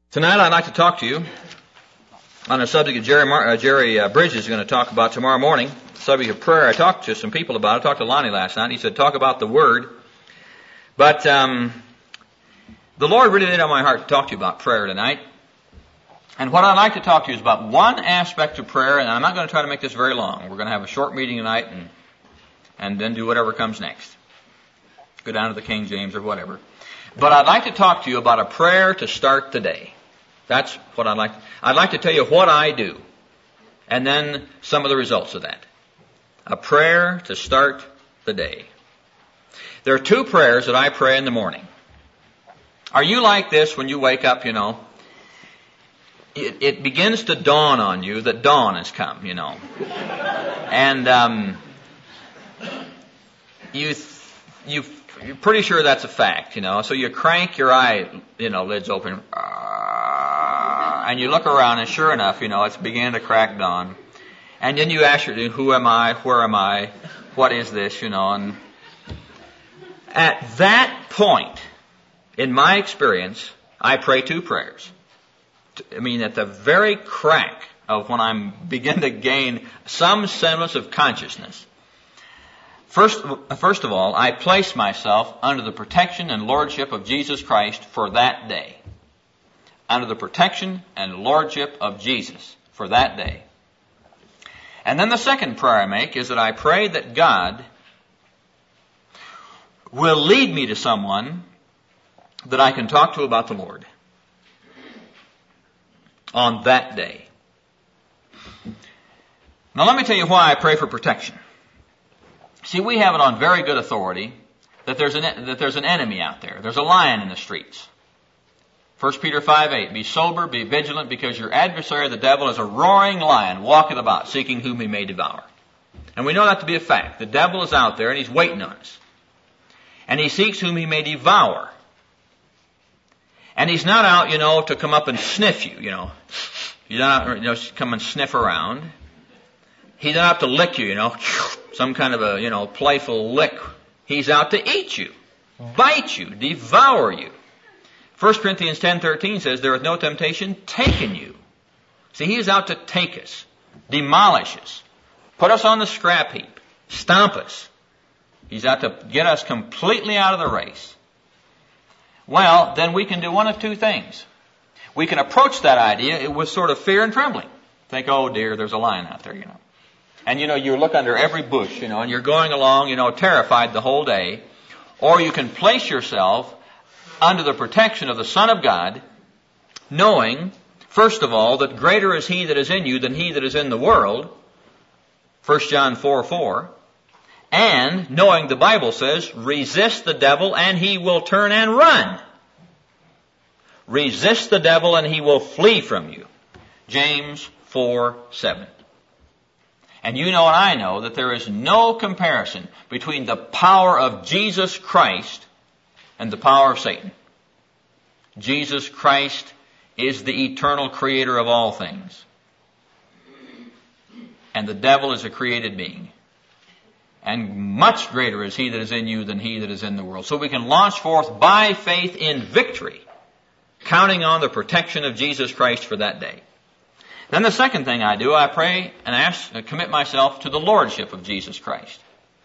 Tonight I'd like to talk to you on a subject that Jerry Bridges is going to talk about tomorrow morning, the subject of prayer. I talked to some people about it. I talked to Lonnie last night. He said, talk about the Word. But the Lord really laid on my heart to talk to you about prayer tonight. And what I'd like to talk to you is about one aspect of prayer, and I'm not going to try to make this very long. We're going to have a short meeting tonight and then do whatever comes next. Go down to the King James or whatever. But I'd like to talk to you about a prayer to start the day. That's what I'd like. I'd like to tell you what I do, and then some of the results of that. A prayer to start the day. There are two prayers that I pray in the morning. Are you like this when you wake up, It begins to dawn on you that dawn has come, And you're pretty sure that's a fact, So you crank your eye, lids open, and you look around, and sure enough, it's beginning to crack dawn. And then you ask yourself, who am I? Where am I? What is this? And at that point, in my experience, I pray two prayers. At the very crack of when I begin to gain some semblance of consciousness. First of all, I place myself under the protection and lordship of Jesus Christ for that day. Under the protection and lordship of Jesus for that day. And then the second prayer I make is that I pray that God will lead me to someone that I can talk to about the Lord on that day. Now let me tell you why I pray for protection. See, we have it on very good authority that there's an enemy out there. There's a lion in the streets. 1 Peter 5:8, be sober, be vigilant, because your adversary, the devil, is a roaring lion, walketh about, seeking whom he may devour. And we know that to be a fact. The devil is out there, and he's waiting on us. And he seeks whom he may devour. And he's not out, to come up and sniff you, He's not out, come and sniff around. He doesn't have to lick you, some kind of a, playful lick. He's out to eat you, bite you, devour you. 1 Corinthians 10:13 says, there is no temptation taken you. See, he is out to take us, demolish us, put us on the scrap heap, stomp us. He's out to get us completely out of the race. Well, then we can do one of two things. We can approach that idea with sort of fear and trembling. Think, oh dear, there's a lion out there, And you look under every bush, and you're going along, terrified the whole day. Or you can place yourself under the protection of the Son of God, knowing, first of all, that greater is He that is in you than he that is in the world, 1 John 4:4, and knowing the Bible says, resist the devil and he will turn and run. Resist the devil and he will flee from you. James 4:7. And you know and I know that there is no comparison between the power of Jesus Christ and the power of Satan. Jesus Christ is the eternal creator of all things. And the devil is a created being. And much greater is he that is in you than he that is in the world. So we can launch forth by faith in victory, counting on the protection of Jesus Christ for that day. Then the second thing I do, I pray and commit myself to the lordship of Jesus Christ.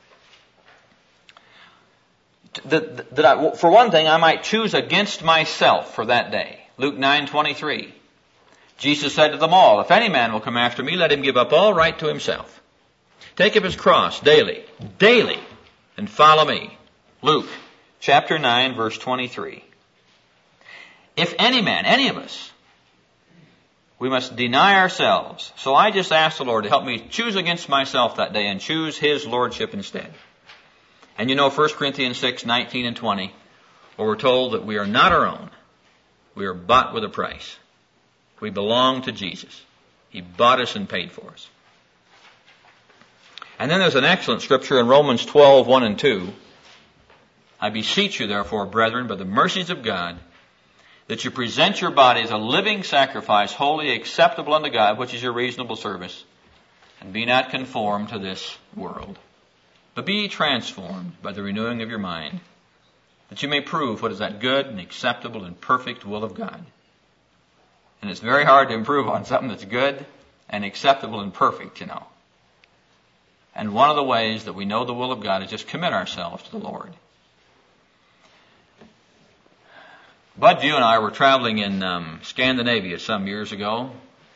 For one thing, I might choose against myself for that day. Luke 9:23. Jesus said to them all, if any man will come after me, let him give up all right to himself. Take up his cross daily, and follow me. Luke chapter 9, verse 23. If any man, any of us, we must deny ourselves. So I just ask the Lord to help me choose against myself that day and choose His lordship instead. And 1 Corinthians 6:19 and 20, where we're told that we are not our own. We are bought with a price. We belong to Jesus. He bought us and paid for us. And then there's an excellent scripture in Romans 12:1 and 2. I beseech you, therefore, brethren, by the mercies of God, that you present your body as a living sacrifice, holy, acceptable unto God, which is your reasonable service, and be not conformed to this world, but be transformed by the renewing of your mind, that you may prove what is that good and acceptable and perfect will of God. And it's very hard to improve on something that's good and acceptable and perfect, you know. And one of the ways that we know the will of God is just commit ourselves to the Lord. Bud, you and I were traveling in Scandinavia some years ago.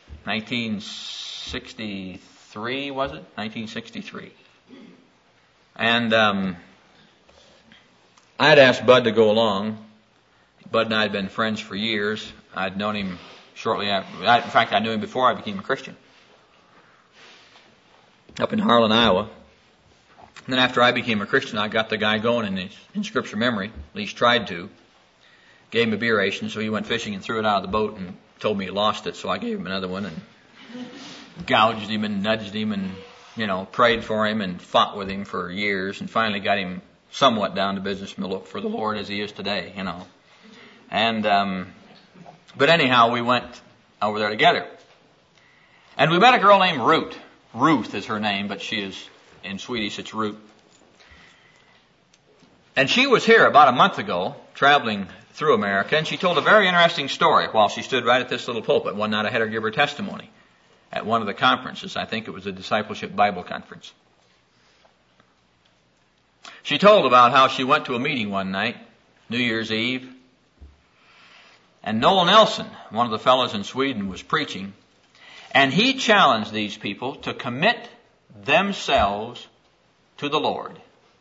1963, was it? 1963. And I had asked Bud to go along. Bud and I had been friends for years. I'd known him shortly after. In fact, I knew him before I became a Christian. Up in Harlan, Iowa. And then after I became a Christian, I got the guy going in scripture memory. At least tried to. Gave him a beer ration, so he went fishing and threw it out of the boat and told me he lost it, so I gave him another one and gouged him and nudged him and, you know, prayed for him and fought with him for years and finally got him somewhat down to business for the Lord as he is today, you know. And, but anyhow, we went over there together. And we met a girl named Ruth. Ruth is her name, but she is, in Swedish, it's Ruth. And she was here about a month ago, traveling through America, and she told a very interesting story while she stood right at this little pulpit. One night I had her give her testimony at one of the conferences. I think it was a Discipleship Bible Conference. She told about how she went to a meeting one night, New Year's Eve, and Noel Nelson, one of the fellows in Sweden, was preaching, and he challenged these people to commit themselves to the Lord.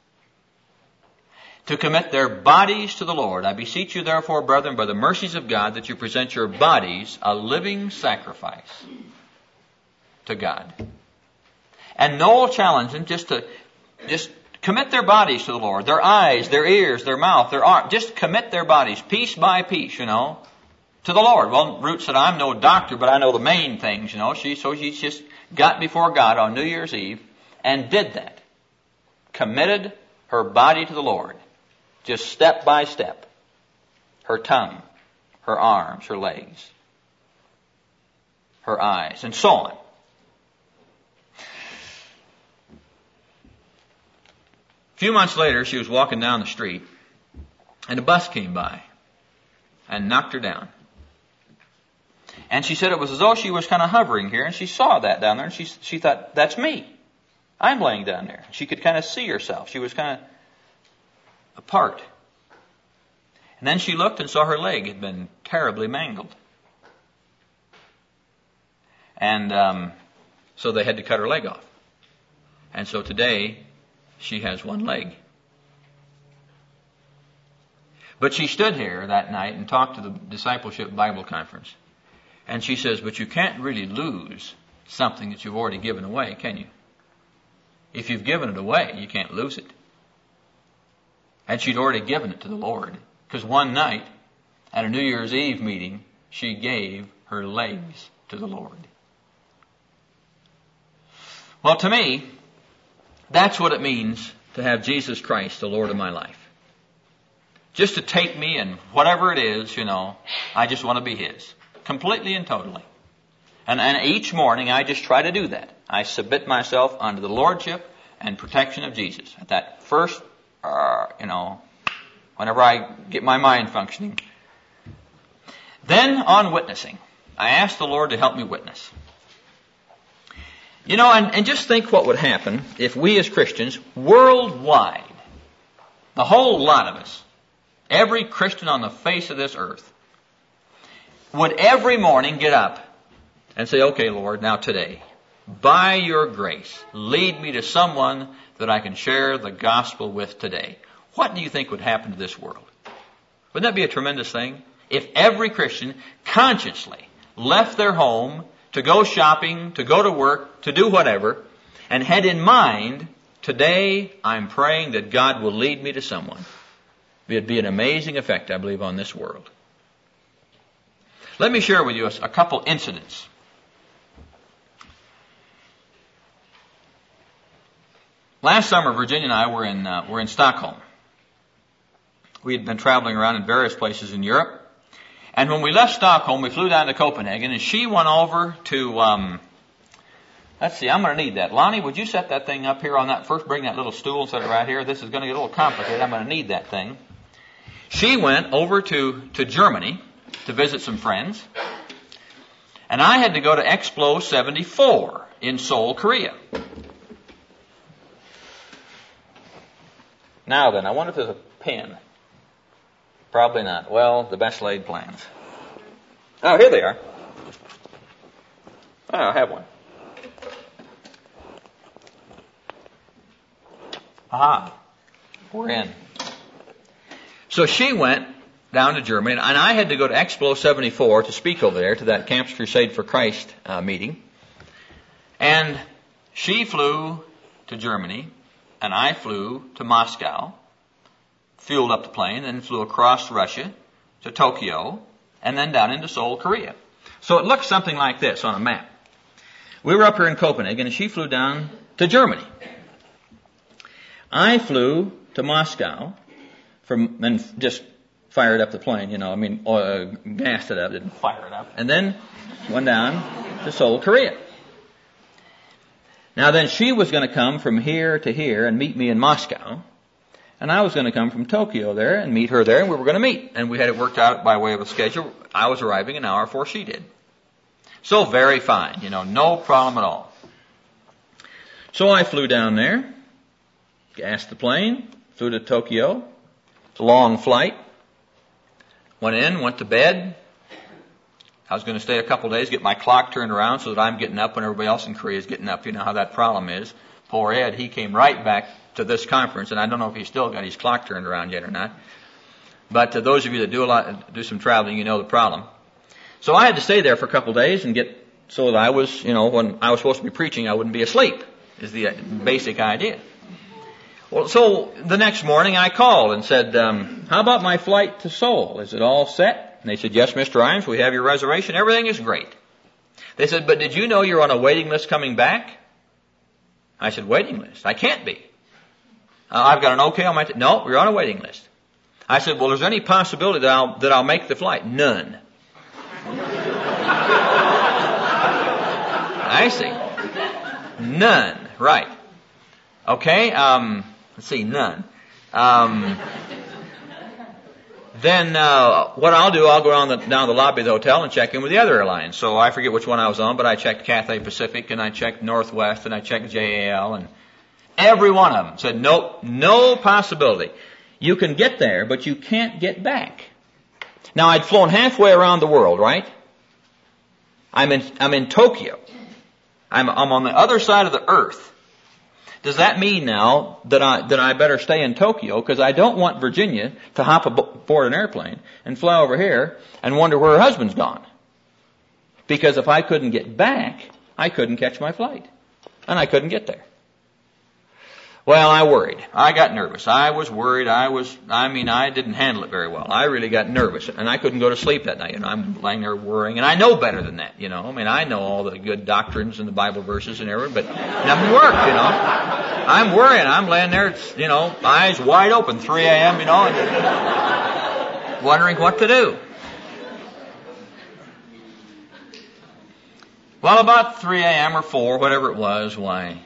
To commit their bodies to the Lord. I beseech you, therefore, brethren, by the mercies of God, that you present your bodies a living sacrifice to God. And Noel challenged them just commit their bodies to the Lord. Their eyes, their ears, their mouth, their arm. Just commit their bodies, piece by piece, you know, to the Lord. Well, Ruth said, I'm no doctor, but I know the main things, you know. So she just got before God on New Year's Eve and did that. Committed her body to the Lord. Just step by step. Her tongue, her arms, her legs, her eyes, and so on. A few months later, she was walking down the street, and a bus came by and knocked her down. And she said it was as though she was kind of hovering here, and she saw that down there, and she thought, that's me. I'm laying down there. She could kind of see herself. She was kind of apart. And then she looked and saw her leg had been terribly mangled. And so they had to cut her leg off. And so today, she has one leg. But she stood here that night and talked to the Discipleship Bible Conference. And she says, but you can't really lose something that you've already given away, can you? If you've given it away, you can't lose it. And she'd already given it to the Lord. Because one night, at a New Year's Eve meeting, she gave her legs to the Lord. Well, to me, that's what it means to have Jesus Christ, the Lord of my life. Just to take me and whatever it is, you know, I just want to be His. Completely and totally. And each morning I just try to do that. I submit myself under the lordship and protection of Jesus. At that first, whenever I get my mind functioning. Then on witnessing, I ask the Lord to help me witness. You know, and just think what would happen if we as Christians, worldwide, the whole lot of us, every Christian on the face of this earth, would every morning get up and say, okay, Lord, now today, by your grace, lead me to someone that I can share the gospel with today. What do you think would happen to this world? Wouldn't that be a tremendous thing? If every Christian consciously left their home to go shopping, to go to work, to do whatever, and had in mind, today I'm praying that God will lead me to someone. It'd be an amazing effect, I believe, on this world. Let me share with you a couple incidents. Last summer, Virginia and I were in Stockholm. We had been traveling around in various places in Europe. And when we left Stockholm, we flew down to Copenhagen, and she went over to, let's see, I'm going to need that. Lonnie, would you set that thing up here on that, first bring that little stool and set it right here. This is going to get a little complicated. I'm going to need that thing. She went over to Germany to visit some friends. And I had to go to Explo 74 in Seoul, Korea. Now then, I wonder if there's a pin. Probably not. Well, the best laid plans. Oh, here they are. Oh, I have one. Aha. We're in. So she went down to Germany, and I had to go to Explo 74 to speak over there to that Campus Crusade for Christ meeting. And she flew to Germany, and I flew to Moscow, fueled up the plane, then flew across Russia to Tokyo, and then down into Seoul, Korea. So it looks something like this on a map. We were up here in Copenhagen, and she flew down to Germany. I flew to Moscow and just fired up the plane, gassed it up, didn't fire it up, and then went down to Seoul, Korea. Now then, she was going to come from here to here and meet me in Moscow, and I was going to come from Tokyo there and meet her there, and we were going to meet. And we had it worked out by way of a schedule. I was arriving an hour before she did. So very fine, no problem at all. So I flew down there, gassed the plane, flew to Tokyo, long flight, went to bed. I was going to stay a couple days, get my clock turned around so that I'm getting up when everybody else in Korea is getting up. You know how that problem is. Poor Ed, he came right back to this conference, and I don't know if he's still got his clock turned around yet or not. But to those of you that do some traveling, you know the problem. So I had to stay there for a couple days and get so that I was, when I was supposed to be preaching, I wouldn't be asleep, is the basic idea. Well, so the next morning I called and said, how about my flight to Seoul? Is it all set? And they said, yes, Mr. Imes, we have your reservation. Everything is great. They said, but did you know you're on a waiting list coming back? I said, waiting list? I can't be. I've got an okay on my... No, you're on a waiting list. I said, well, is there any possibility that I'll make the flight? None. I see. None. Right. Okay, let's see, none. Then what I'll do, I'll go down the lobby of the hotel and check in with the other airlines. So I forget which one I was on, but I checked Cathay Pacific, and I checked Northwest, and I checked JAL, and every one of them said, nope, no possibility. You can get there, but you can't get back. Now, I'd flown halfway around the world, right? I'm in Tokyo. I'm on the other side of the earth. Does that mean now that I better stay in Tokyo, because I don't want Virginia to hop aboard an airplane and fly over here and wonder where her husband's gone? Because if I couldn't get back, I couldn't catch my flight. And I couldn't get there. Well, I worried. I got nervous. I was worried. I didn't handle it very well. I really got nervous, and I couldn't go to sleep that night. I'm lying there worrying, and I know better than that, I know all the good doctrines and the Bible verses and everything, but nothing worked, I'm worrying. I'm laying there, eyes wide open, 3 a.m., and wondering what to do. Well, about 3 a.m. or 4, whatever it was,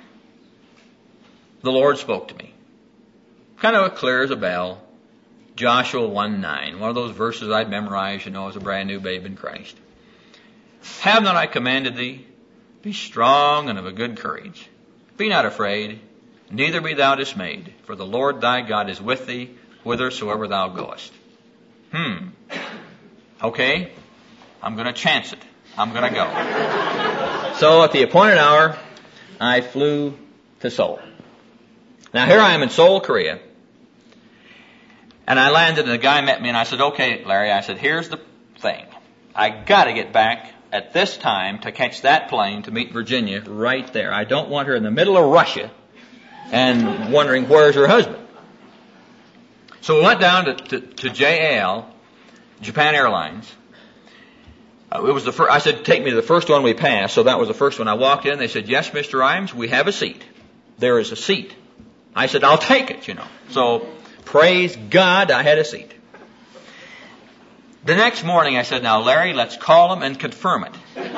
the Lord spoke to me. Kind of clear as a bell. Joshua 1:9. One of those verses I'd memorized, as a brand new babe in Christ. Have not I commanded thee? Be strong and of a good courage. Be not afraid, neither be thou dismayed, for the Lord thy God is with thee, whithersoever thou goest. Okay, I'm going to chance it. I'm going to go. So at the appointed hour, I flew to Seoul. Now here I am in Seoul, Korea, and I landed, and the guy met me, and I said, okay, Larry, I said, here's the thing. I got to get back at this time to catch that plane to meet Virginia right there. I don't want her in the middle of Russia and wondering where's her husband. So we went down to JAL, Japan Airlines. It was the first. I said, take me to the first one we passed, so that was the first one. I walked in, they said, yes, Mr. Imes, we have a seat. There is a seat. I said, I'll take it, So, praise God, I had a seat. The next morning, I said, now, Larry, let's call him and confirm it. And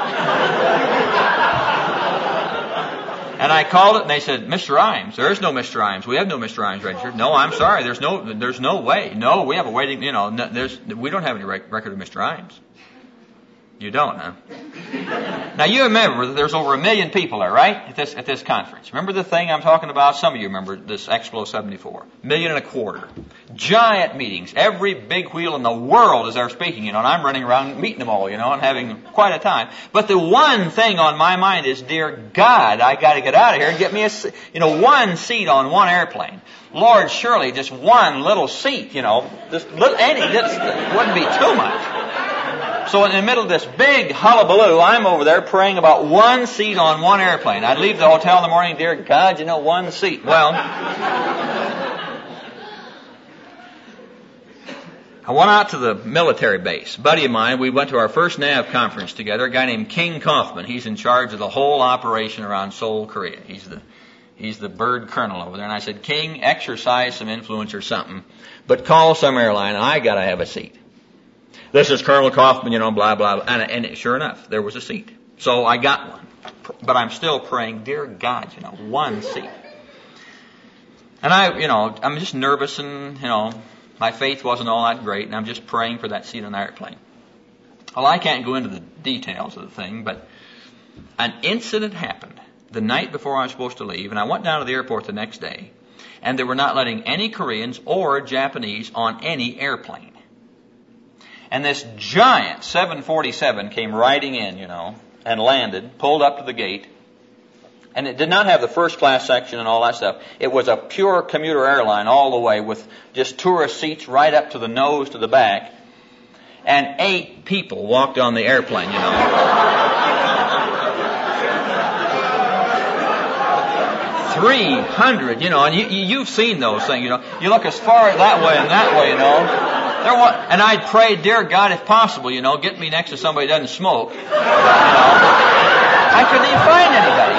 I called it, and they said, Mr. Imes. There is no Mr. Imes. We have no Mr. Imes registered. No, I'm sorry. There's no way. No, we have a waiting, we don't have any record of Mr. Imes. You don't, huh? Now you remember that there's over 1 million people there, right? At this conference. Remember the thing I'm talking about? Some of you remember this Explo 74. 1.25 million. Giant meetings. Every big wheel in the world is there speaking, and I'm running around meeting them all, and having quite a time. But the one thing on my mind is, dear God, I got to get out of here and get me one seat on one airplane. Lord, surely just one little seat, this wouldn't be too much. So in the middle of this big hullabaloo, I'm over there praying about one seat on one airplane. I'd leave the hotel in the morning, dear God, one seat. Well, I went out to the military base. A buddy of mine, we went to our first NAV conference together, a guy named King Kaufman. He's in charge of the whole operation around Seoul, Korea. He's the bird colonel over there. And I said, King, exercise some influence or something, but call some airline, and I got to have a seat. This is Colonel Kaufman, blah, blah, blah. And sure enough, there was a seat. So I got one. But I'm still praying, dear God, one seat. And I'm just nervous and, my faith wasn't all that great, and I'm just praying for that seat on the airplane. Well, I can't go into the details of the thing, but an incident happened the night before I was supposed to leave, and I went down to the airport the next day, and they were not letting any Koreans or Japanese on any airplane. And this giant 747 came riding in, and landed, pulled up to the gate. And it did not have the first class section and all that stuff. It was a pure commuter airline all the way with just tourist seats right up to the nose to the back. And 8 people walked on the airplane, 300, and you've seen those things, You look as far that way and that way, And I'd pray, dear God, if possible, get me next to somebody who doesn't smoke. I couldn't even find anybody,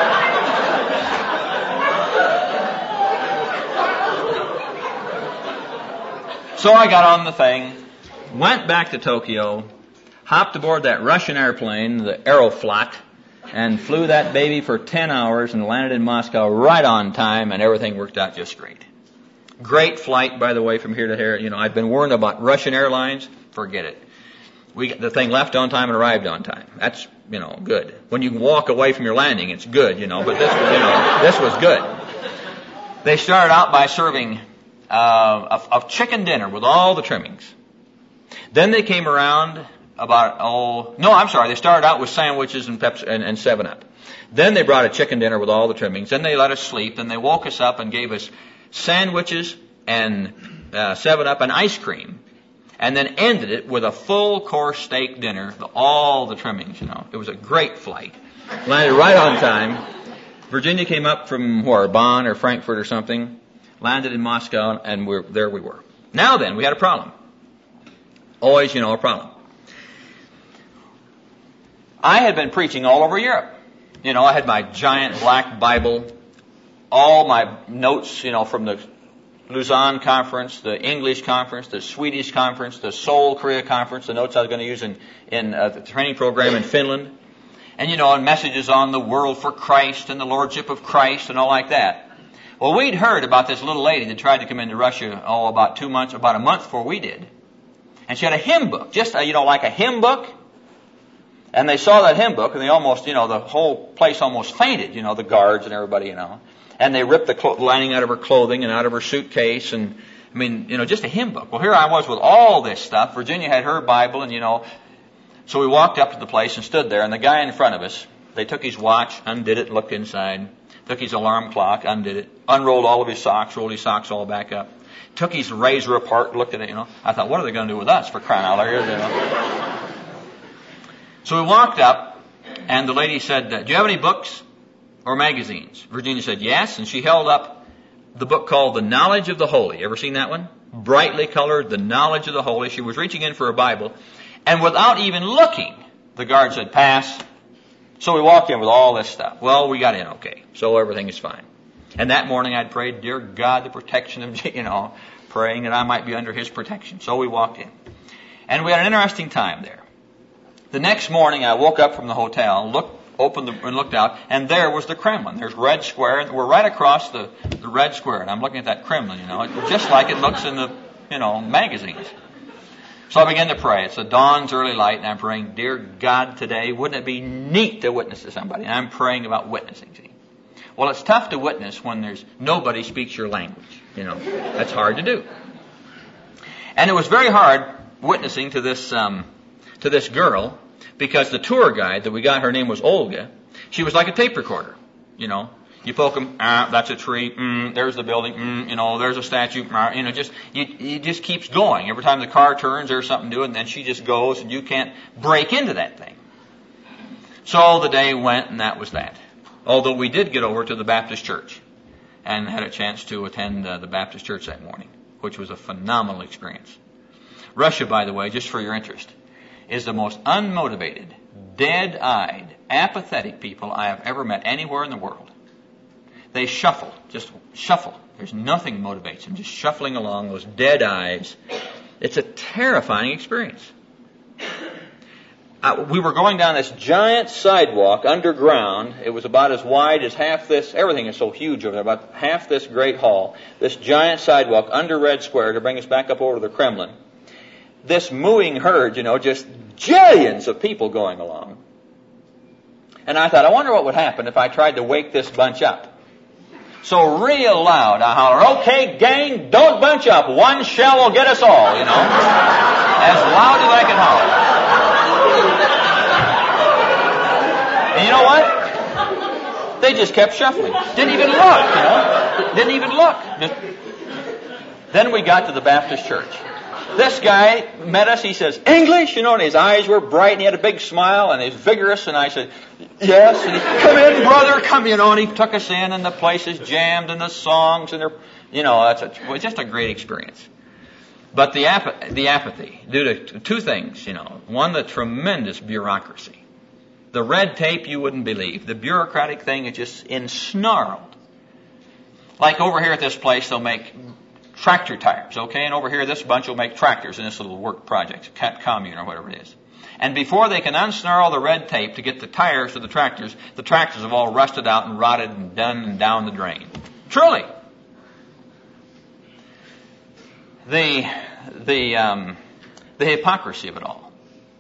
So I got on the thing, went back to Tokyo, hopped aboard that Russian airplane, the Aeroflot, and flew that baby for 10 hours and landed in Moscow right on time, and everything worked out just great. Great flight, by the way, from here to here. I'd been warned about Russian airlines. Forget it. The thing left on time and arrived on time. That's, good. When you walk away from your landing, it's good, but this was good. They started out by serving a chicken dinner with all the trimmings. Then they came around they started out with sandwiches and Pepsi and 7-Up. Then they brought a chicken dinner with all the trimmings. Then they let us sleep. Then they woke us up and gave us sandwiches and 7-Up and ice cream, and then ended it with a full course steak dinner with all the trimmings. It was a great flight. Landed right on time. Virginia came up from Bonn or Frankfurt or something, landed in Moscow, and there we were. Now then, we had a problem. Always, a problem. I had been preaching all over Europe. I had my giant black Bible, all my notes, from the Lausanne conference, the English conference, the Swedish conference, the Seoul, Korea conference, the notes I was going to use in the training program in Finland, and and messages on the world for Christ and the Lordship of Christ and all like that. Well, we'd heard about this little lady that tried to come into Russia, about a month before we did. And she had a hymn book, just, like a hymn book. And they saw that hymn book, and they almost, the whole place almost fainted, the guards and everybody, And they ripped the lining out of her clothing and out of her suitcase, and, just a hymn book. Well, here I was with all this stuff. Virginia had her Bible, and, so we walked up to the place and stood there, and the guy in front of us, they took his watch, undid it, looked inside, took his alarm clock, undid it, unrolled all of his socks, rolled his socks all back up, took his razor apart, looked at it, I thought, what are they going to do with us, for crying out loud? So we walked up, and the lady said, do you have any books or magazines? Virginia said, yes, and she held up the book called The Knowledge of the Holy. Ever seen that one? Brightly colored, The Knowledge of the Holy. She was reaching in for a Bible, and without even looking, the guard said, pass. So we walked in with all this stuff. Well, we got in okay, so everything is fine. And that morning I'd prayed, dear God, the protection of, praying that I might be under His protection. So we walked in. And we had an interesting time there. The next morning I woke up from the hotel, opened and looked out, and there was the Kremlin. There's Red Square, and we're right across the Red Square, and I'm looking at that Kremlin, just like it looks in the, magazines. So I began to pray. It's the dawn's early light, and I'm praying, dear God, today, wouldn't it be neat to witness to somebody? And I'm praying about witnessing. See? Well, it's tough to witness when there's nobody speaks your language. That's hard to do. And it was very hard witnessing to this girl, because the tour guide that we got, her name was Olga. She was like a tape recorder. You poke them, that's a tree, there's the building, there's a statue, it just keeps going. Every time the car turns, there's something to it, and then she just goes, and you can't break into that thing. So the day went, and that was that. Although we did get over to the Baptist church, and had a chance to attend the Baptist church that morning, which was a phenomenal experience. Russia, by the way, just for your interest, is the most unmotivated, dead-eyed, apathetic people I have ever met anywhere in the world. They just shuffle. There's nothing motivates them, just shuffling along, those dead eyes. It's a terrifying experience. We were going down this giant sidewalk underground. It was about as wide as half this, everything is so huge over there, about half this great hall, this giant sidewalk under Red Square to bring us back up over to the Kremlin. This mooing herd, just jillions of people going along. And I thought, I wonder what would happen if I tried to wake this bunch up. So real loud, I holler, okay, gang, don't bunch up. One shell will get us all, As loud as I could holler. And you know what? They just kept shuffling. Didn't even look, Didn't even look. Then we got to the Baptist church. This guy met us, he says, English, and his eyes were bright, and he had a big smile, and he was vigorous, and I said, yes, and he, come in, brother, come, and he took us in, and the place is jammed, and the songs, and it was just a great experience. But the apathy, due to two things, one, the tremendous bureaucracy. The red tape you wouldn't believe. The bureaucratic thing is just ensnarled. Like over here at this place, they'll make tractor tires, okay? And over here, this bunch will make tractors in this little work project, commune or whatever it is. And before they can unsnarl the red tape to get the tires to the tractors have all rusted out and rotted and done and down the drain. Truly. The hypocrisy of it all.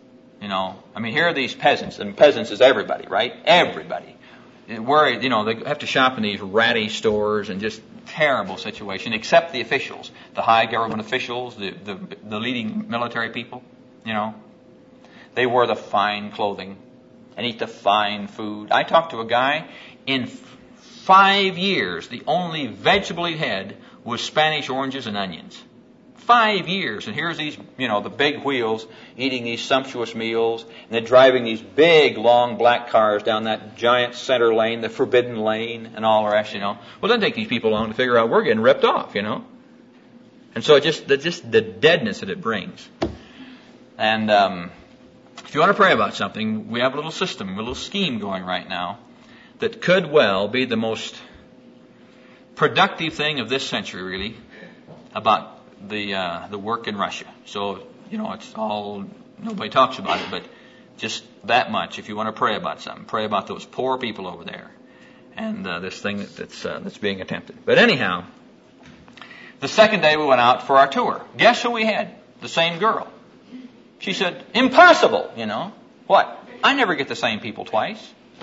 Here are these peasants, and peasants is everybody, right? Everybody. Worried, they have to shop in these ratty stores and just terrible situation, except the officials, the high government officials, the leading military people, They wear the fine clothing and eat the fine food. I talked to a guy, in 5 years, the only vegetable he had was Spanish oranges and onions. 5 years, and here's these, the big wheels eating these sumptuous meals, and they're driving these big, long black cars down that giant center lane, the forbidden lane, and all the rest, Well, it doesn't take these people long to figure out we're getting ripped off, And so just the deadness that it brings. And if you want to pray about something, we have a little system, a little scheme going right now that could well be the most productive thing of this century, really, about the work in Russia. So, it's all, nobody talks about it, but just that much. If you want to pray about something, pray about those poor people over there and this thing that's being attempted. But anyhow, the second day we went out for our tour. Guess who we had? The same girl. She said, impossible, What? I never get the same people twice.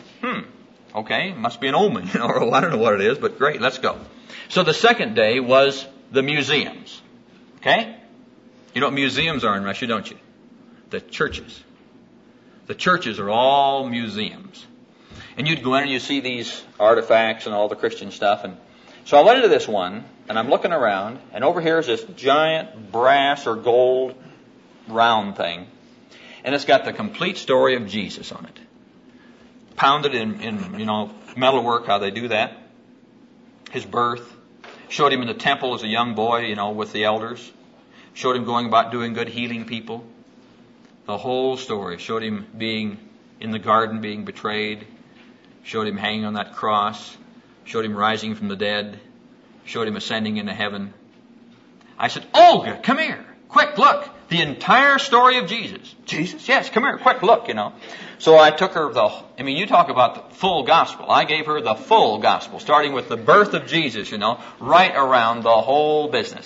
Okay, must be an omen, or I don't know what it is, but great, let's go. So the second day was the museums. Okay? You know what museums are in Russia, don't you? The churches. The churches are all museums. And you'd go in and you see these artifacts and all the Christian stuff. And so I went into this one, and I'm looking around, and over here is this giant brass or gold round thing. And it's got the complete story of Jesus on it. Pounded in metalwork, how they do that. His birth. Showed him in the temple as a young boy, with the elders. Showed him going about doing good, healing people. The whole story. Showed him being in the garden, being betrayed. Showed him hanging on that cross. Showed him rising from the dead. Showed him ascending into heaven. I said, Olga, come here. Quick, look. The entire story of Jesus. Jesus? Yes, come here. Quick, look, So I took her you talk about the full gospel. I gave her the full gospel, starting with the birth of Jesus, right around the whole business.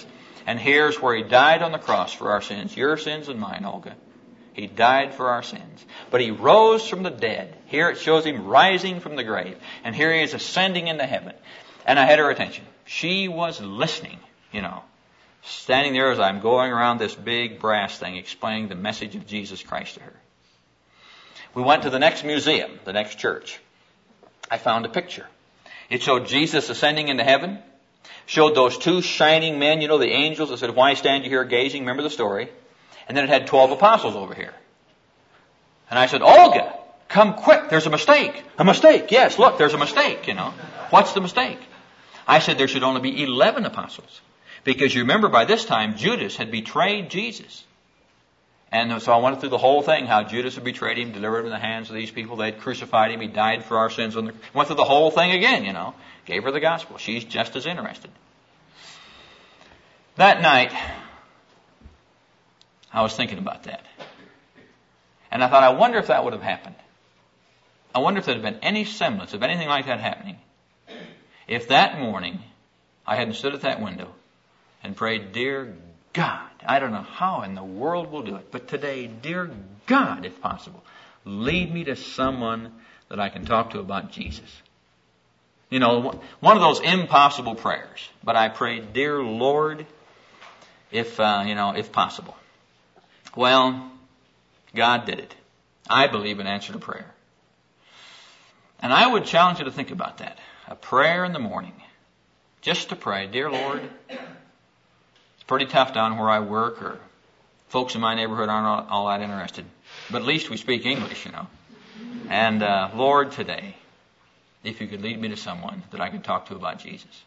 And here's where He died on the cross for our sins. Your sins and mine, Olga. He died for our sins. But He rose from the dead. Here it shows Him rising from the grave. And here He is ascending into heaven. And I had her attention. She was listening, standing there as I'm going around this big brass thing explaining the message of Jesus Christ to her. We went to the next museum, the next church. I found a picture. It showed Jesus ascending into heaven. Showed those two shining men, the angels that said, "Why stand you here gazing?" Remember the story? And then it had 12 apostles over here. And I said, "Olga, come quick, there's a mistake." "A mistake?" "Yes, look, there's a mistake, What's the mistake?" I said there should only be 11 apostles. Because you remember by this time, Judas had betrayed Jesus. And so I went through the whole thing, how Judas had betrayed Him, delivered Him in the hands of these people. They had crucified Him. He died for our sins. Went through the whole thing again, Gave her the gospel. She's just as interested. That night, I was thinking about that. And I thought, I wonder if that would have happened. I wonder if there had been any semblance of anything like that happening. If that morning I hadn't stood at that window and prayed, "Dear God, I don't know how in the world we'll do it, but today, dear God, if possible, lead me to someone that I can talk to about Jesus." One of those impossible prayers. But I prayed, "Dear Lord, if possible." Well, God did it. I believe in answer to prayer. And I would challenge you to think about that. A prayer in the morning. Just to pray, "Dear Lord, it's pretty tough down where I work, or folks in my neighborhood aren't all that interested. But at least we speak English, And Lord, today, if you could lead me to someone that I could talk to about Jesus."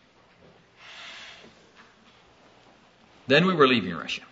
Then we were leaving Russia.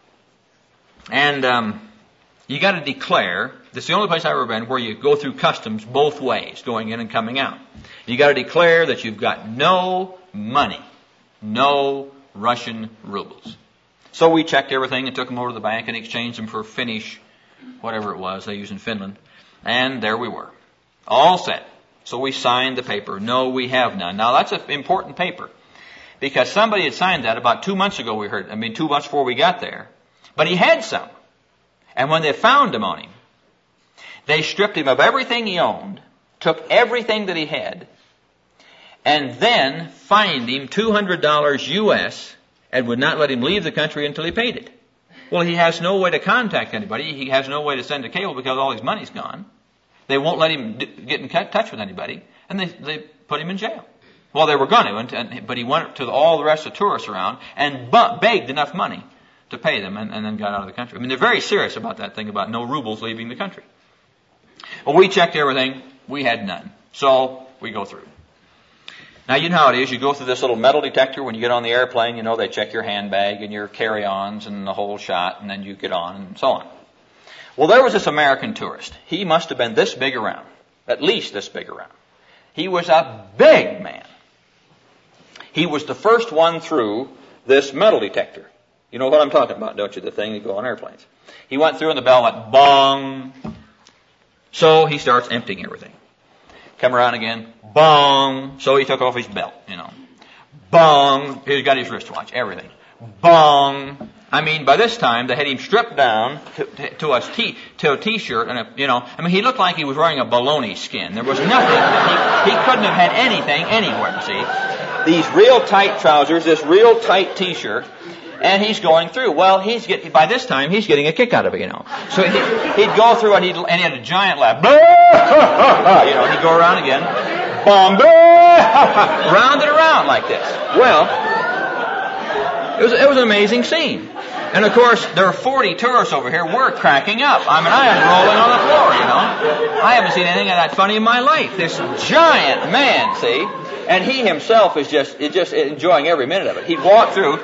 And you got to declare, this is the only place I've ever been where you go through customs both ways, going in and coming out. You got to declare that you've got no money, no Russian rubles. So we checked everything and took them over to the bank and exchanged them for Finnish, whatever it was they use in Finland. And there we were, all set. So we signed the paper. "No, we have none." Now that's an important paper, because somebody had signed that about 2 months ago. 2 months before we got there. But he had some. And when they found him on him, they stripped him of everything he owned, took everything that he had, and then fined him $200 US and would not let him leave the country until he paid it. Well, he has no way to contact anybody. He has no way to send a cable because all his money's gone. They won't let him get in touch with anybody, and they put him in jail. Well, they were going to, but he went to all the rest of the tourists around and begged enough money to pay them, and then got out of the country. They're very serious about that thing about no rubles leaving the country. Well, we checked everything. We had none. So we go through. Now, you know how it is. You go through this little metal detector when you get on the airplane. They check your handbag and your carry-ons and the whole shot, and then you get on and so on. Well, there was this American tourist. He must have been this big around, at least this big around. He was a big man. He was the first one through this metal detector. You know what I'm talking about, don't you? The thing that go on airplanes. He went through and the bell went bong. So he starts emptying everything. Come around again, bong. So he took off his belt, Bong. He's got his wristwatch, everything. Bong. By this time they had him stripped down to a t-shirt and he looked like he was wearing a bologna skin. There was nothing. He couldn't have had anything anywhere. See, these real tight trousers, this real tight t-shirt. And he's going through. Well, by this time, he's getting a kick out of it, So he'd go through and he had a giant laugh. He'd go around again. Boom, round and around like this. Well, it was an amazing scene. And of course, there are 40 tourists over here. We're cracking up. I am rolling on the floor, I haven't seen anything that funny in my life. This giant man, see? And he himself is just enjoying every minute of it. He'd walk through.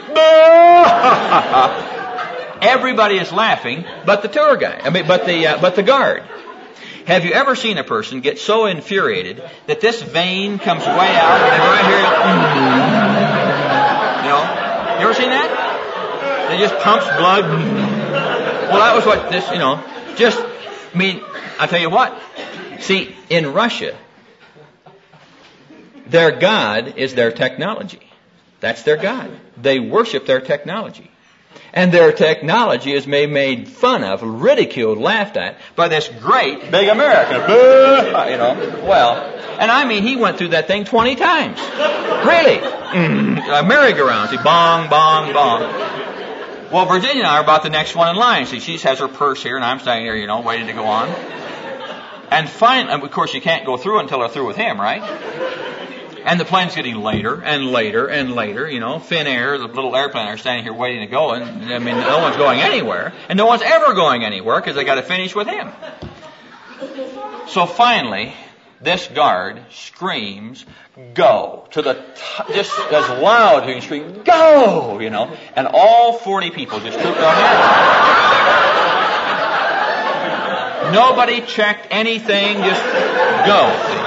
Everybody is laughing, but the tour guide. But the guard. Have you ever seen a person get so infuriated that this vein comes way out and right here? You ever seen that? It just pumps blood. Well, that was what this. I tell you what. See, in Russia, their God is their technology. That's their God. They worship their technology. And their technology is made fun of, ridiculed, laughed at by this great big American. Well, and I mean, he went through that thing 20 times. Really. A merry-go-round. See, bong, bong, bong. Well, Virginia and I are about the next one in line. See, she has her purse here, and I'm standing here, waiting to go on. And finally, of course, you can't go through until they're through with him, right? And the plane's getting later and later and later, Finnair, the little airplane, are standing here waiting to go. And, I mean, no one's going anywhere. And no one's ever going anywhere because they got to finish with him. So finally, this guard screams, "Go!" to just as loud as he can scream, "Go!" And all 40 people just trooped on in. Nobody checked anything, just go.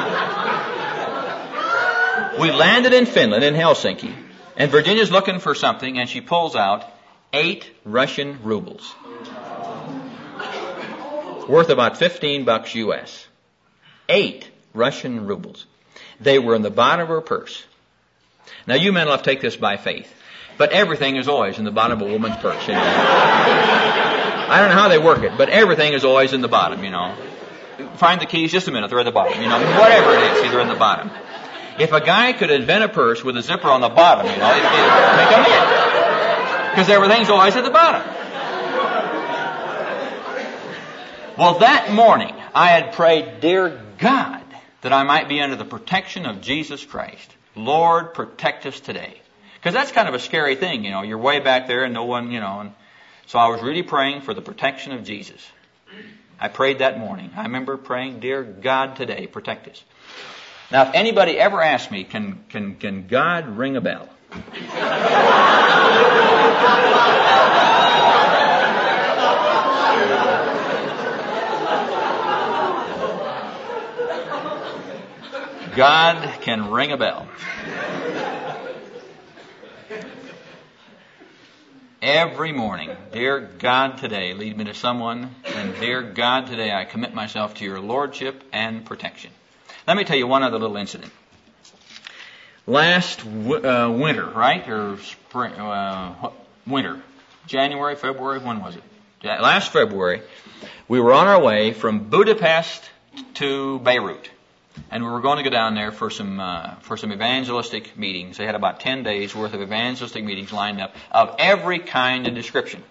We landed in Finland, in Helsinki, and Virginia's looking for something, and she pulls out 8 Russian rubles. Worth about $15 US. 8 Russian rubles. They were in the bottom of her purse. Now, you men will have to take this by faith, but everything is always in the bottom of a woman's purse, I don't know how they work it, but everything is always in the bottom, Find the keys, just a minute, they're at the bottom, Whatever it is, they're in the bottom. If a guy could invent a purse with a zipper on the bottom, it'd make a hit. Because everything's always at the bottom. Well, that morning, I had prayed, "Dear God, that I might be under the protection of Jesus Christ. Lord, protect us today." Because that's kind of a scary thing, You're way back there and no one, And so I was really praying for the protection of Jesus. I prayed that morning. I remember praying, "Dear God, today, protect us." Now, if anybody ever asks me, can God ring a bell? God can ring a bell. Every morning, "Dear God, today, lead me to someone, and dear God, today, I commit myself to your lordship and protection." Let me tell you one other little incident. Last winter, right? Or spring, winter. January, February, when was it? Last February, we were on our way from Budapest to Beirut. And we were going to go down there for some evangelistic meetings. They had about 10 days worth of evangelistic meetings lined up of every kind and description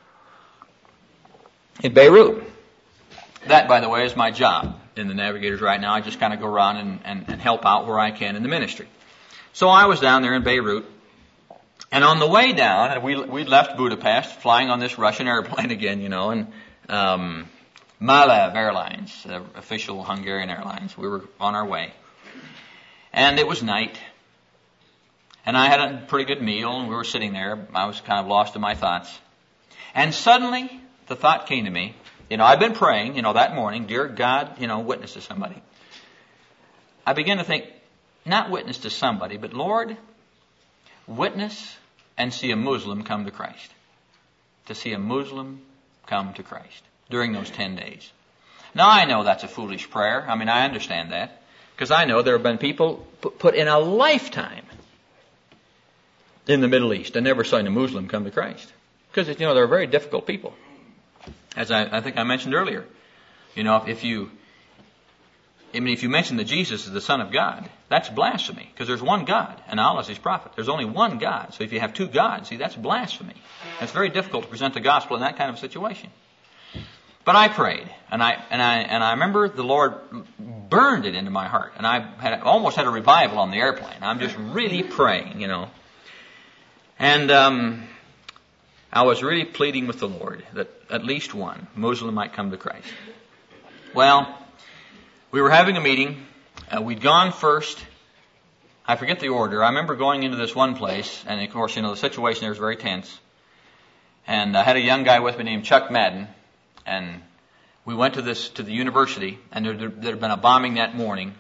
in Beirut. That, by the way, is my job in the Navigators right now. I just kind of go around and help out where I can in the ministry. So I was down there in Beirut, and on the way down, we left Budapest, flying on this Russian airplane again, and Malev Airlines, the official Hungarian airlines. We were on our way. And it was night. And I had a pretty good meal, and we were sitting there. I was kind of lost in my thoughts. And suddenly, the thought came to me, I've been praying, that morning, "Dear God, witness to somebody." I began to think, not witness to somebody, but Lord, witness and see a Muslim come to Christ. To see a Muslim come to Christ during those 10 days. Now, I know that's a foolish prayer. I mean, I understand that. Because I know there have been people put in a lifetime in the Middle East and never seen a Muslim come to Christ. Because, they're very difficult people. As I think I mentioned earlier. If you mention that Jesus is the Son of God, that's blasphemy. Because there's one God, and Allah is His prophet. There's only one God. So if you have two gods, that's blasphemy. And it's very difficult to present the gospel in that kind of situation. But I prayed, and I remember the Lord burned it into my heart, and I almost had a revival on the airplane. I'm just really praying, And I was really pleading with the Lord that at least one Muslim might come to Christ. Well, we were having a meeting. We'd gone first. I forget the order. I remember going into this one place, and of course, the situation there was very tense. And I had a young guy with me named Chuck Madden, and we went to the university, and there had been a bombing that morning,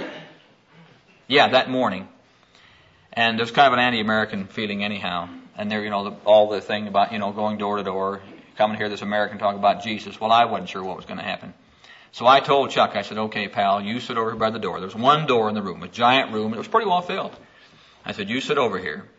that morning. And there's kind of an anti-American feeling anyhow. And there, all the thing about, going door to door, coming to hear this American talk about Jesus. Well, I wasn't sure what was going to happen. So I told Chuck, I said, "Okay, pal, you sit over by the door." There was one door in the room, a giant room, and it was pretty well filled. I said, "You sit over here,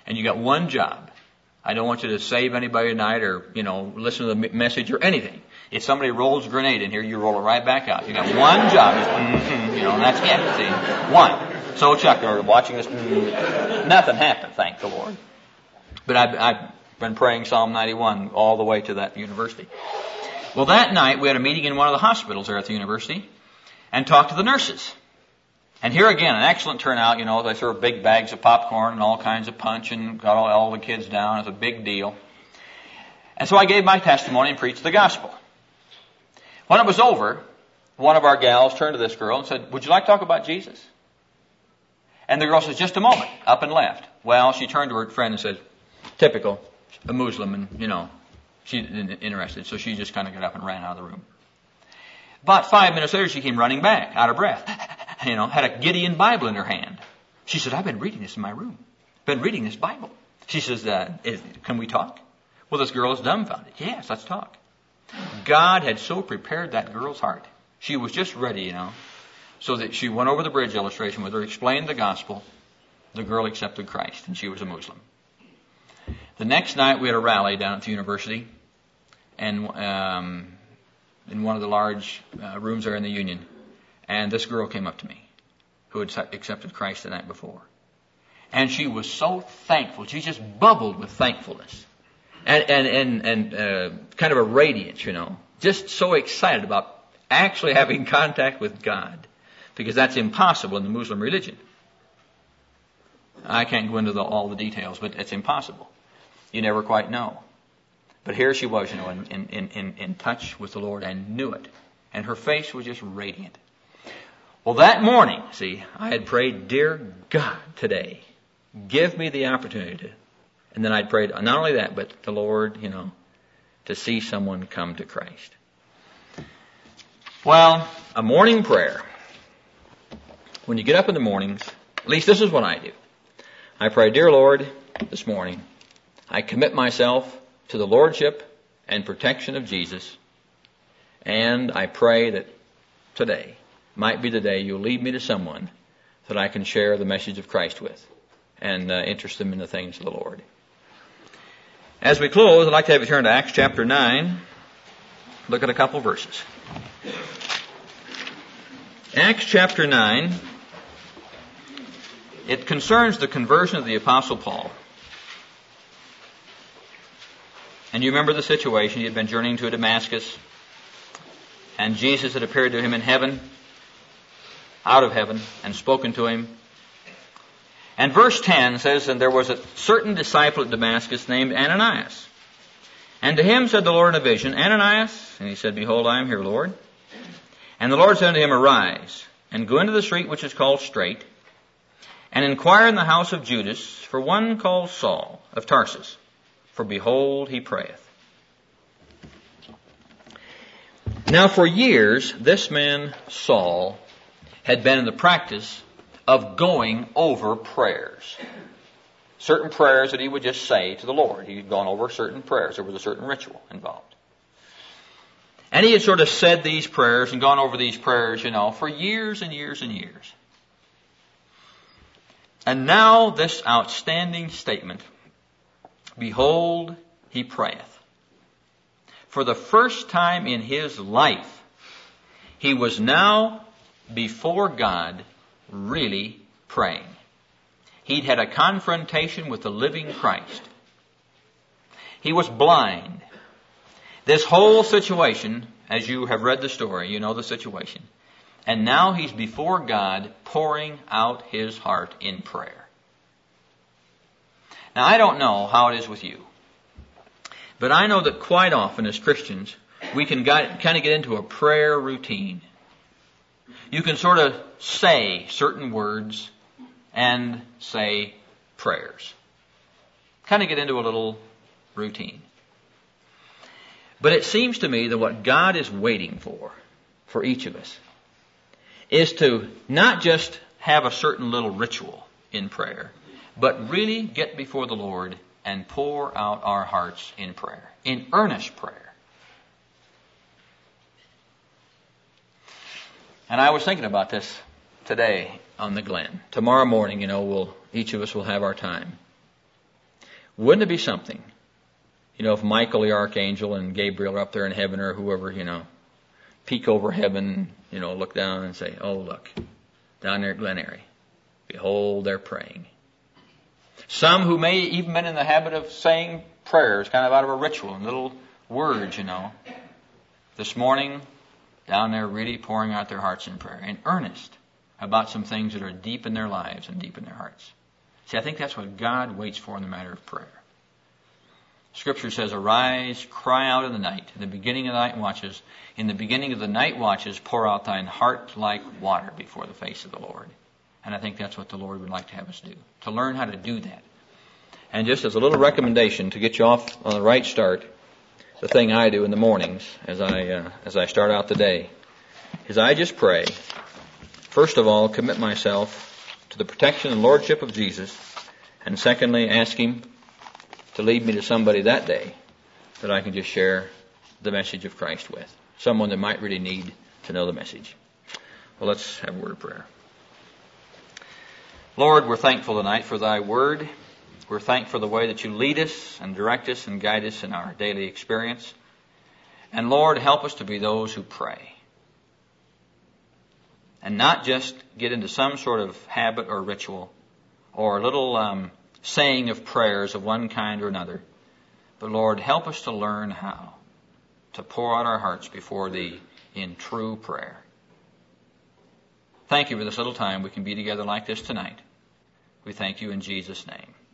And you got one job. I don't want you to save anybody tonight or, listen to the message or anything. If somebody rolls a grenade in here, you roll it right back out. You got one job. And that's it. See? One. So Chuck, or watching this, nothing happened, thank the Lord. But I've been praying Psalm 91 all the way to that university. Well, that night we had a meeting in one of the hospitals there at the university and talked to the nurses. And here again, an excellent turnout. They served big bags of popcorn and all kinds of punch and got all the kids down. It was a big deal. And so I gave my testimony and preached the gospel. When it was over, one of our gals turned to this girl and said, "Would you like to talk about Jesus?" And the girl says, "Just a moment," up and left. Well, she turned to her friend and said, typical, a Muslim, and, she didn't interested. So she just kind of got up and ran out of the room. About 5 minutes later, she came running back, out of breath. Had a Gideon Bible in her hand. She said, "I've been reading this in my room. Been reading this Bible." She says, "Can we talk?" Well, this girl is dumbfounded. "Yes, let's talk." God had so prepared that girl's heart. She was just ready, so that she went over the bridge illustration with her, explained the gospel. The girl accepted Christ, and she was a Muslim. The next night, we had a rally down at the university, and in one of the large rooms there in the Union. And this girl came up to me, who had accepted Christ the night before. And she was so thankful. She just bubbled with thankfulness. And kind of a radiance, Just so excited about actually having contact with God. Because that's impossible in the Muslim religion. I can't go into all the details, but it's impossible. You never quite know. But here she was, in touch with the Lord and knew it. And her face was just radiant. Well, that morning, I had prayed, "Dear God, today, give me the opportunity to," and then I'd prayed not only that, but the Lord, to see someone come to Christ. Well, a morning prayer. When you get up in the mornings, at least this is what I do. I pray, "Dear Lord, this morning, I commit myself to the lordship and protection of Jesus, and I pray that today might be the day you'll lead me to someone that I can share the message of Christ with and interest them in the things of the Lord." As we close, I'd like to have you turn to Acts chapter 9. Look at a couple verses. Acts chapter 9. It concerns the conversion of the Apostle Paul. And you remember the situation. He had been journeying to Damascus, and Jesus had appeared to him in heaven, out of heaven, and spoken to him. And verse 10 says, "And there was a certain disciple at Damascus named Ananias. And to him said the Lord in a vision, 'Ananias.' And he said, 'Behold, I am here, Lord.' And the Lord said unto him, 'Arise, and go into the street which is called Straight, and inquire in the house of Judas for one called Saul of Tarsus. For behold, he prayeth.'" Now for years, this man, Saul, had been in the practice of going over prayers. Certain prayers that he would just say to the Lord. He had gone over certain prayers. There was a certain ritual involved. And he had sort of said these prayers and gone over these prayers, for years and years and years. And now this outstanding statement, "Behold, he prayeth." For the first time in his life, he was now before God really praying. He'd had a confrontation with the living Christ. He was blind. This whole situation, as you have read the story, you know the situation. And now he's before God pouring out his heart in prayer. Now, I don't know how it is with you, but I know that quite often as Christians, we can kind of get into a prayer routine. You can sort of say certain words and say prayers. Kind of get into a little routine. But it seems to me that what God is waiting for each of us, is to not just have a certain little ritual in prayer, but really get before the Lord and pour out our hearts in prayer, in earnest prayer. And I was thinking about this today on the Glen. Tomorrow morning, each of us will have our time. Wouldn't it be something, if Michael the archangel and Gabriel are up there in heaven, or whoever, peek over heaven, look down and say, oh, look, down there at Glen Eyrie, behold, they're praying. Some who may even been in the habit of saying prayers, kind of out of a ritual, and little words, this morning, down there really pouring out their hearts in prayer, in earnest about some things that are deep in their lives and deep in their hearts. See, I think that's what God waits for in the matter of prayer. Scripture says, arise, cry out in the night, in the beginning of the night watches. In the beginning of the night watches, pour out thine heart like water before the face of the Lord. And I think that's what the Lord would like to have us do, to learn how to do that. And just as a little recommendation to get you off on the right start, the thing I do in the mornings as I start out the day is I just pray. First of all, commit myself to the protection and lordship of Jesus. And secondly, ask Him to lead me to somebody that day that I can just share the message of Christ with. Someone that might really need to know the message. Well, let's have a word of prayer. Lord, we're thankful tonight for Thy Word. We're thankful for the way that You lead us and direct us and guide us in our daily experience. And Lord, help us to be those who pray. And not just get into some sort of habit or ritual or a little saying of prayers of one kind or another. But Lord, help us to learn how to pour out our hearts before Thee in true prayer. Thank You for this little time we can be together like this tonight. We thank You in Jesus' name.